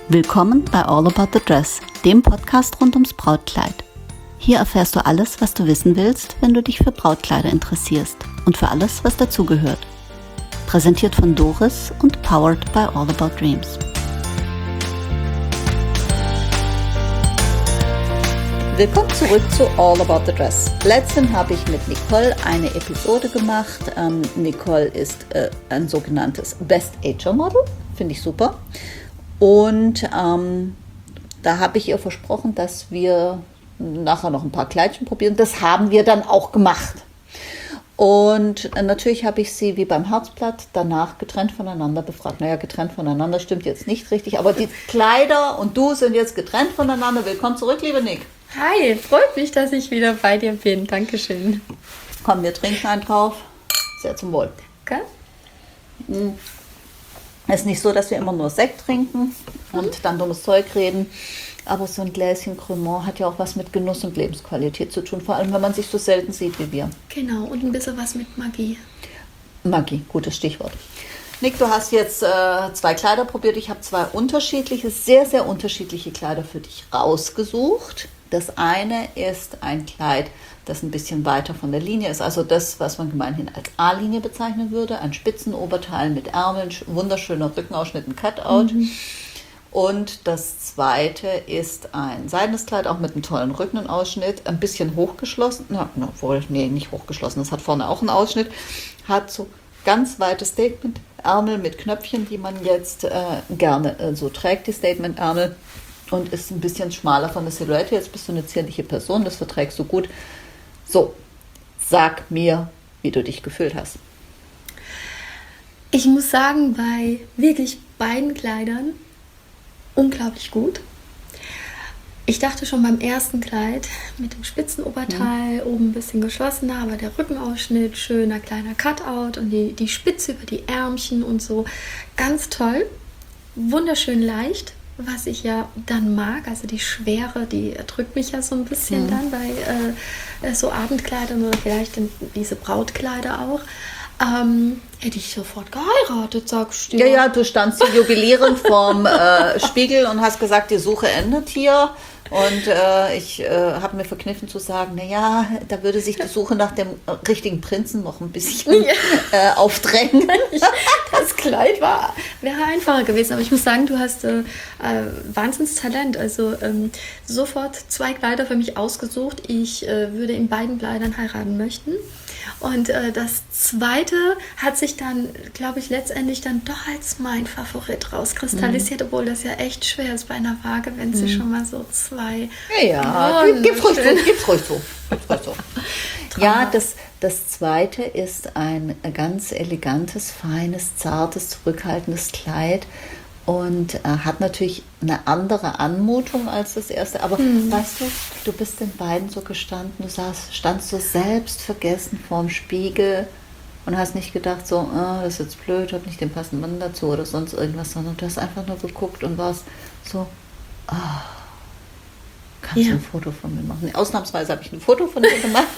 Willkommen bei All About the Dress, dem Podcast rund ums Brautkleid. Hier erfährst du alles, was du wissen willst, wenn du dich für Brautkleider interessierst und für alles, was dazugehört. Präsentiert von Doris und powered by All About Dreams. Willkommen zurück zu All About the Dress. Letztens habe ich mit Nicole eine Episode gemacht. Nicole ist ein sogenanntes Best Ager Model, finde ich super. Und da habe ich ihr versprochen, dass wir nachher noch ein paar Kleidchen probieren. Das haben wir dann auch gemacht. Und natürlich habe ich sie wie beim Herzblatt danach getrennt voneinander befragt. Naja, getrennt voneinander stimmt jetzt nicht richtig, aber die Kleider und du sind jetzt getrennt voneinander. Willkommen zurück, liebe Nick. Hi, freut mich, dass ich wieder bei dir bin. Dankeschön. Komm, wir trinken einen drauf. Sehr zum Wohl. Okay. Es ist nicht so, dass wir immer nur Sekt trinken und dann dummes Zeug reden. Aber so ein Gläschen Cremant hat ja auch was mit Genuss und Lebensqualität zu tun. Vor allem, wenn man sich so selten sieht wie wir. Genau, und ein bisschen was mit Magie. Magie, gutes Stichwort. Nick, du hast jetzt 2 Kleider probiert. Ich habe 2 unterschiedliche, sehr, sehr unterschiedliche Kleider für dich rausgesucht. Das eine ist ein Kleid, das ein bisschen weiter von der Linie ist. Also das, was man gemeinhin als A-Linie bezeichnen würde. Ein Spitzenoberteil mit Ärmeln, wunderschöner Rückenausschnitt, ein Cutout. Und das zweite ist ein seidenes Kleid, auch mit einem tollen Rückenausschnitt. Ein bisschen hochgeschlossen. Nicht hochgeschlossen. Das hat vorne auch einen Ausschnitt. Hat so ganz weite Statement-Ärmel mit Knöpfchen, die man jetzt gerne so trägt, die Statement-Ärmel. Und ist ein bisschen schmaler von der Silhouette. Jetzt bist du eine zierliche Person, das verträgst du gut. So, sag mir, wie du dich gefühlt hast. Ich muss sagen, bei wirklich beiden Kleidern unglaublich gut. Ich dachte schon beim ersten Kleid mit dem Spitzenoberteil, oben ein bisschen geschlossener, aber der Rückenausschnitt, schöner kleiner Cutout und die Spitze über die Ärmchen und so. Ganz toll, wunderschön leicht. Was ich ja dann mag, also die Schwere, die drückt mich ja so ein bisschen dann bei so Abendkleidern oder vielleicht diese Brautkleider auch. Hätte ich sofort geheiratet, sagst du. Ja, du standst jubilierend vorm Spiegel und hast gesagt, die Suche endet hier. Und ich habe mir verkniffen zu sagen, naja, da würde sich die Suche nach dem richtigen Prinzen noch ein bisschen aufdrängen. Das Kleid wäre einfacher gewesen, aber ich muss sagen, du hast Wahnsinnstalent. Also sofort 2 Kleider für mich ausgesucht. Ich würde in beiden Kleidern heiraten möchten. Und das zweite hat sich dann, glaube ich, letztendlich dann doch als mein Favorit rauskristallisiert, obwohl das ja echt schwer ist bei einer Waage, wenn sie schon mal so 2... Ja, gib's ruhig so. Ja, das zweite ist ein ganz elegantes, feines, zartes, zurückhaltendes Kleid. Und hat natürlich eine andere Anmutung als das erste. Aber weißt du bist den beiden so gestanden, du standst so selbstvergessen vorm Spiegel und hast nicht gedacht, so, das ist jetzt blöd, hab nicht den passenden Mann dazu oder sonst irgendwas, sondern du hast einfach nur geguckt und warst so, kannst du ein Foto von mir machen? Ausnahmsweise habe ich ein Foto von dir gemacht.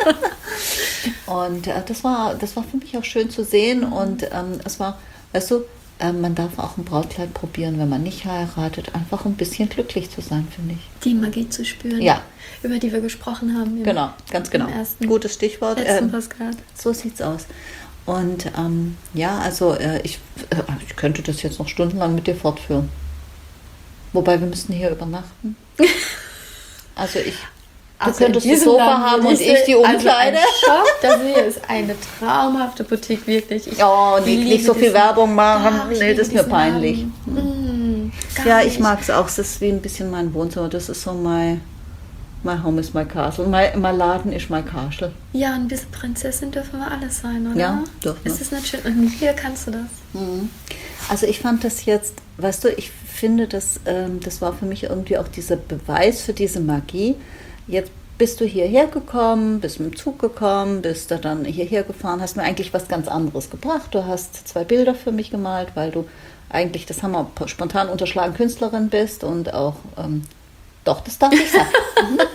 Und das war für mich auch schön zu sehen und es war, weißt du, man darf auch ein Brautkleid probieren, wenn man nicht heiratet, einfach ein bisschen glücklich zu sein, finde ich. Die Magie zu spüren, über die wir gesprochen haben. Genau, ganz genau. Gutes Stichwort. So sieht's aus. Und ich könnte das jetzt noch stundenlang mit dir fortführen. Wobei, wir müssten hier übernachten. Also du könntest das Sofa haben und ich die Umkleide. Das hier ist eine traumhafte Boutique, wirklich. Nicht so viel Werbung machen. Nee, das ist mir peinlich. Ich mag es auch. Es ist wie ein bisschen mein Wohnzimmer. Das ist so my home is my castle. My Laden ist my castle. Ja, ein bisschen Prinzessin dürfen wir alles sein, oder? Ja, dürfen wir. Ist das nicht schön? Und hier kannst du das. Also ich fand das jetzt, weißt du, ich finde, das war für mich irgendwie auch dieser Beweis für diese Magie. Jetzt bist du hierher gekommen, bist mit dem Zug gekommen, bist da dann hierher gefahren, hast mir eigentlich was ganz anderes gebracht. Du hast 2 Bilder für mich gemalt, weil du eigentlich, das haben wir spontan unterschlagen, Künstlerin bist und auch, doch, das darf ich sagen. Nicht so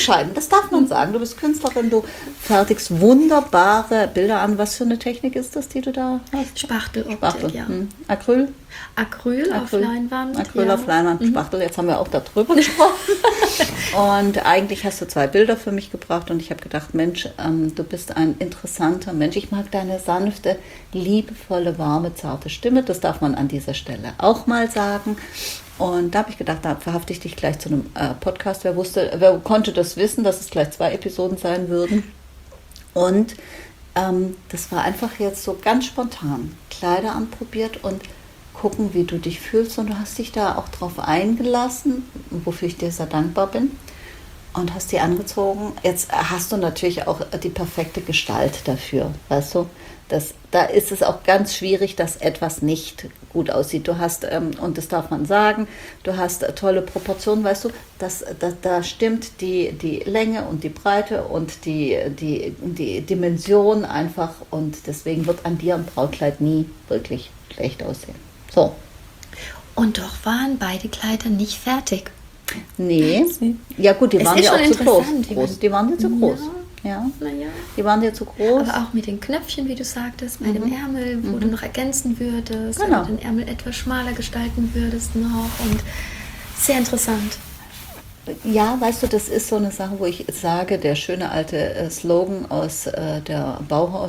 bescheiden, das darf man sagen. Du bist Künstlerin, du fertigst wunderbare Bilder an. Was für eine Technik ist das, die du da hast? Spachteloptik, ja. Acryl? Acryl auf Leinwand. Acryl auf Leinwand, Spachtel. Jetzt haben wir auch darüber gesprochen. Und eigentlich hast du 2 Bilder für mich gebracht und ich habe gedacht, Mensch, du bist ein interessanter Mensch. Ich mag deine sanfte, liebevolle, warme, zarte Stimme. Das darf man an dieser Stelle auch mal sagen. Und da habe ich gedacht, da verhafte ich dich gleich zu einem Podcast. Wer konnte das wissen, dass es gleich 2 Episoden sein würden? Und das war einfach jetzt so ganz spontan. Kleider anprobiert und gucken, wie du dich fühlst. Und du hast dich da auch drauf eingelassen, wofür ich dir sehr dankbar bin. Und hast die angezogen. Jetzt hast du natürlich auch die perfekte Gestalt dafür, weißt du? Da ist es auch ganz schwierig, dass etwas nicht gut aussieht. Du hast, und das darf man sagen, du hast tolle Proportionen, weißt du, da stimmt die Länge und die Breite und die Dimension einfach und deswegen wird an dir ein Brautkleid nie wirklich schlecht aussehen. So. Und doch waren beide Kleider nicht fertig. Nee. Ja gut, die waren ja auch zu groß. Die waren ja zu groß. Ja. Naja. Die waren dir zu groß. Aber auch mit den Knöpfchen, wie du sagtest, bei dem Ärmel, wo du noch ergänzen würdest, genau. den Ärmel etwas schmaler gestalten würdest noch und sehr interessant. Ja, weißt du, das ist so eine Sache, wo ich sage, der schöne alte Slogan aus der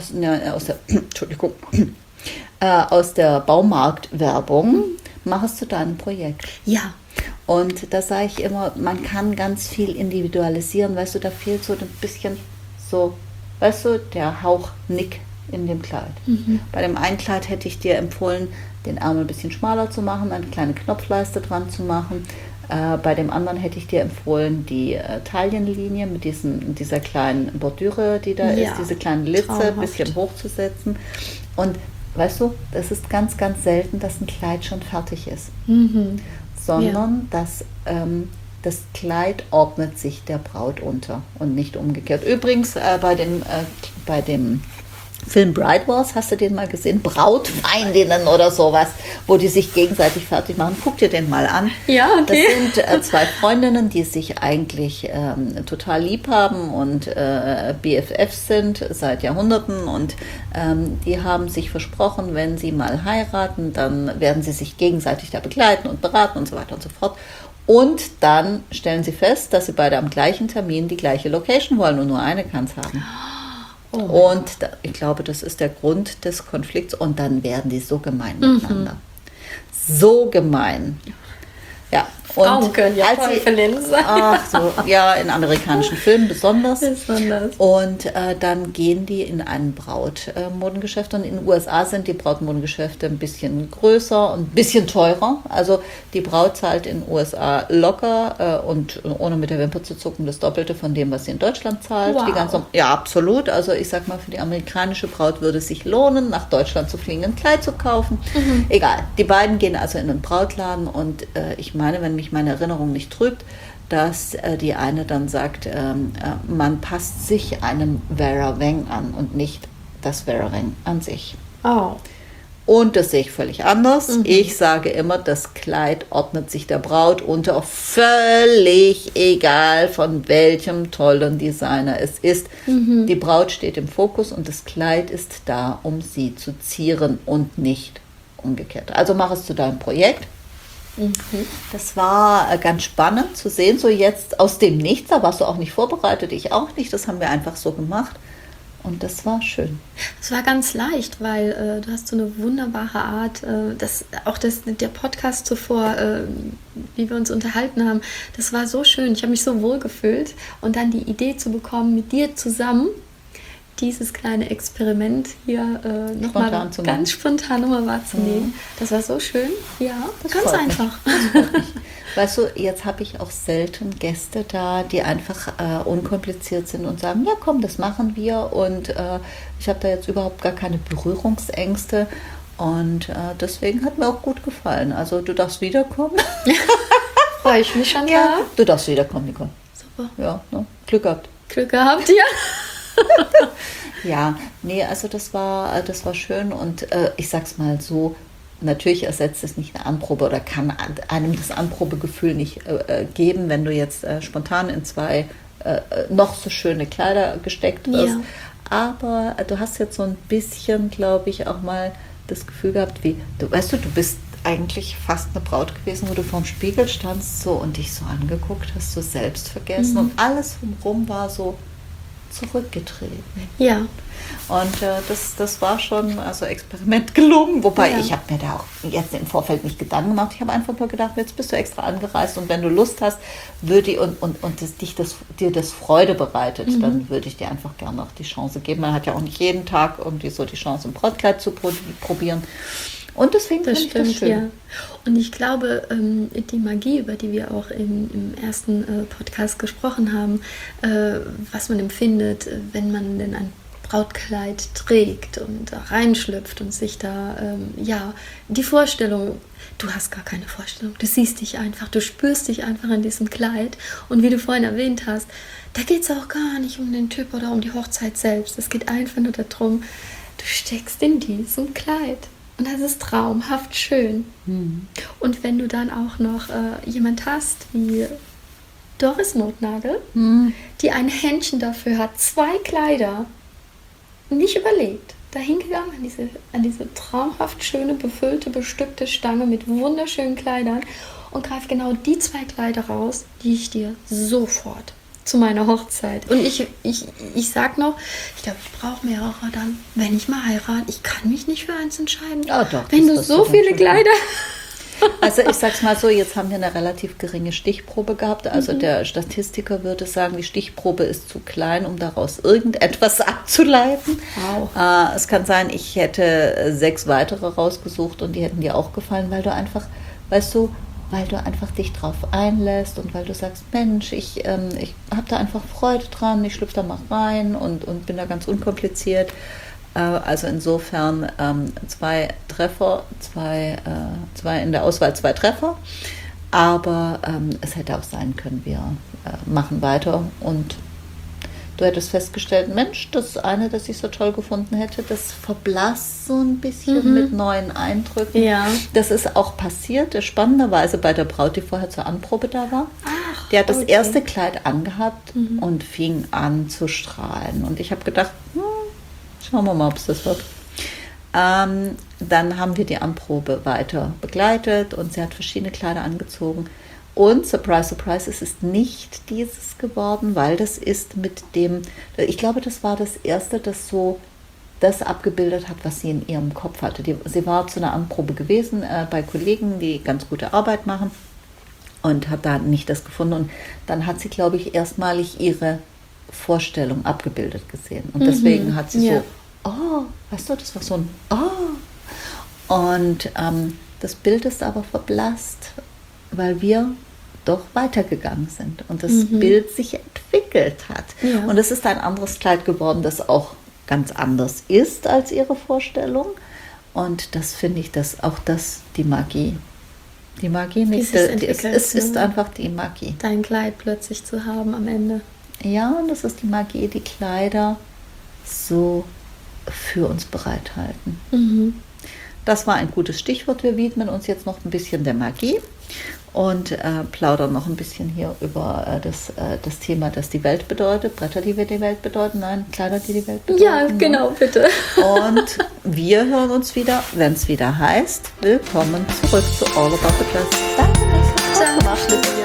aus der Baumarktwerbung, mach es zu deinem Projekt. Ja. Und da sage ich immer, man kann ganz viel individualisieren, weißt du, da fehlt so ein bisschen so, weißt du, der Hauch Nick in dem Kleid. Bei dem einen Kleid hätte ich dir empfohlen, den Ärmel ein bisschen schmaler zu machen, eine kleine Knopfleiste dran zu machen. Bei dem anderen hätte ich dir empfohlen, die Taillenlinie mit dieser kleinen Bordüre, die da ist, diese kleinen Litze ein bisschen hochzusetzen. Und weißt du, das ist ganz, ganz selten, dass ein Kleid schon fertig ist. Sondern dass das Kleid ordnet sich der Braut unter und nicht umgekehrt. Übrigens, bei dem Film Bride Wars, hast du den mal gesehen? Brautfeindinnen oder sowas, wo die sich gegenseitig fertig machen. Guck dir den mal an. Ja, okay. Das sind 2 Freundinnen, die sich eigentlich total lieb haben und BFFs sind seit Jahrhunderten und die haben sich versprochen, wenn sie mal heiraten, dann werden sie sich gegenseitig da begleiten und beraten und so weiter und so fort. Und dann stellen sie fest, dass sie beide am gleichen Termin die gleiche Location wollen und nur eine kann es haben. Und ich glaube, das ist der Grund des Konflikts. Und dann werden die so gemein miteinander. So gemein. Ja. Frauen können ja Teufelinnen sein. Ach so, ja, in amerikanischen Filmen besonders. Besonders. Und dann gehen die in ein Brautmodengeschäft. Und in den USA sind die Brautmodengeschäfte ein bisschen größer und ein bisschen teurer. Also die Braut zahlt in den USA locker und ohne mit der Wimper zu zucken das Doppelte von dem, was sie in Deutschland zahlt. Wow. Ja, absolut. Also ich sag mal, für die amerikanische Braut würde es sich lohnen, nach Deutschland zu fliegen, ein Kleid zu kaufen. Egal. Die beiden gehen also in einen Brautladen und ich meine, wenn mich meine Erinnerung nicht trübt, dass die eine dann sagt, man passt sich einem Vera Wang an und nicht das Vera Wang an sich. Oh. Und das sehe ich völlig anders. Ich sage immer, das Kleid ordnet sich der Braut unter, völlig egal von welchem tollen Designer es ist. Die Braut steht im Fokus und das Kleid ist da, um sie zu zieren und nicht umgekehrt. Also mach es zu deinem Projekt. Das war ganz spannend zu sehen, so jetzt aus dem Nichts, da warst du auch nicht vorbereitet, ich auch nicht, das haben wir einfach so gemacht und das war schön. Es war ganz leicht, weil du hast so eine wunderbare Art, der Podcast zuvor, wie wir uns unterhalten haben, das war so schön, ich habe mich so wohl gefühlt und dann die Idee zu bekommen, mit dir zusammen dieses kleine Experiment hier nochmal ganz spontan nochmal wahrzunehmen. Das war so schön. Ja, ganz einfach. Weißt du, jetzt habe ich auch selten Gäste da, die einfach unkompliziert sind und sagen, ja komm, das machen wir. Und ich habe da jetzt überhaupt gar keine Berührungsängste. Und deswegen hat mir auch gut gefallen. Also du darfst wiederkommen. Freue ich mich schon. Ja, du darfst wiederkommen, Nicole. Super. Ja, ne? Glück gehabt. Glück gehabt, ja. Ja, nee, also das war schön und ich sag's mal so, natürlich ersetzt es nicht eine Anprobe oder kann einem das Anprobegefühl nicht geben, wenn du jetzt spontan in 2 noch so schöne Kleider gesteckt wirst. Ja. Aber du hast jetzt so ein bisschen, glaube ich, auch mal das Gefühl gehabt, du bist eigentlich fast eine Braut gewesen, wo du vorm Spiegel standst so und dich so angeguckt hast, so selbst vergessen und alles drumherum war so zurückgetreten. Ja. Und das war schon also Experiment gelungen, wobei ich habe mir da auch jetzt im Vorfeld nicht Gedanken gemacht. Ich habe einfach nur gedacht, jetzt bist du extra angereist und wenn du Lust hast, dir das Freude bereitet, dann würde ich dir einfach gerne auch die Chance geben. Man hat ja auch nicht jeden Tag irgendwie so die Chance, ein Brautkleid zu probieren. Und deswegen finde ich das schön. Ja. Und ich glaube, die Magie, über die wir auch im ersten Podcast gesprochen haben, was man empfindet, wenn man denn ein Brautkleid trägt und da reinschlüpft und sich da, die Vorstellung, du hast gar keine Vorstellung, du siehst dich einfach, du spürst dich einfach in diesem Kleid. Und wie du vorhin erwähnt hast, da geht es auch gar nicht um den Typ oder um die Hochzeit selbst. Es geht einfach nur darum, du steckst in diesem Kleid. Und das ist traumhaft schön. Und wenn du dann auch noch jemand hast wie Doris Nothnagel, die ein Händchen dafür hat, 2 Kleider, nicht überlegt, dahin gegangen an diese traumhaft schöne, befüllte, bestückte Stange mit wunderschönen Kleidern und greift genau die 2 Kleider raus, die ich dir sofort zu meiner Hochzeit. Und ich sag noch, ich glaube, ich brauche mehrere dann, wenn ich mal heirate. Ich kann mich nicht für eins entscheiden. Ja, doch, wenn du so viele Kleider... Also ich sag's mal so, jetzt haben wir eine relativ geringe Stichprobe gehabt. Also der Statistiker würde sagen, die Stichprobe ist zu klein, um daraus irgendetwas abzuleiten. Wow. Es kann sein, ich hätte 6 weitere rausgesucht und die hätten dir auch gefallen, weil du einfach, weil du einfach dich drauf einlässt und weil du sagst, Mensch, ich habe da einfach Freude dran, ich schlüpfe da mal rein und bin da ganz unkompliziert. Also insofern 2 Treffer, zwei in der Auswahl 2 Treffer, aber es hätte auch sein können, wir machen weiter und du hättest festgestellt, Mensch, das eine, das ich so toll gefunden hätte, das verblasst so ein bisschen mit neuen Eindrücken. Ja. Das ist auch passiert, spannenderweise bei der Braut, die vorher zur Anprobe da war. Ach, die hat das erste Kleid angehabt und fing an zu strahlen. Und ich habe gedacht, schauen wir mal, ob es das wird. Dann haben wir die Anprobe weiter begleitet und sie hat verschiedene Kleider angezogen. Und, surprise, surprise, es ist nicht dieses geworden, weil das ist mit dem, ich glaube, das war das erste, das so das abgebildet hat, was sie in ihrem Kopf hatte. Sie war zu einer Anprobe gewesen bei Kollegen, die ganz gute Arbeit machen und hat da nicht das gefunden. Und dann hat sie, glaube ich, erstmalig ihre Vorstellung abgebildet gesehen. Und deswegen hat sie so, weißt du, das war so ein Und das Bild ist aber verblasst, weil wir doch weitergegangen sind und das Bild sich entwickelt hat. Ja. Und es ist ein anderes Kleid geworden, das auch ganz anders ist als ihre Vorstellung. Und das finde ich, die Magie. Die Magie nicht. Es ist einfach die Magie. Dein Kleid plötzlich zu haben am Ende. Ja, und das ist die Magie, die Kleider so für uns bereithalten. Das war ein gutes Stichwort. Wir widmen uns jetzt noch ein bisschen der Magie und plaudern noch ein bisschen hier über das Thema, das die Welt bedeutet. Bretter, die die Welt bedeuten. Nein, Kleider, die die Welt bedeuten. Ja, genau, bitte. Und wir hören uns wieder, wenn es wieder heißt, willkommen zurück zu All About the Dress. Danke, Lisa.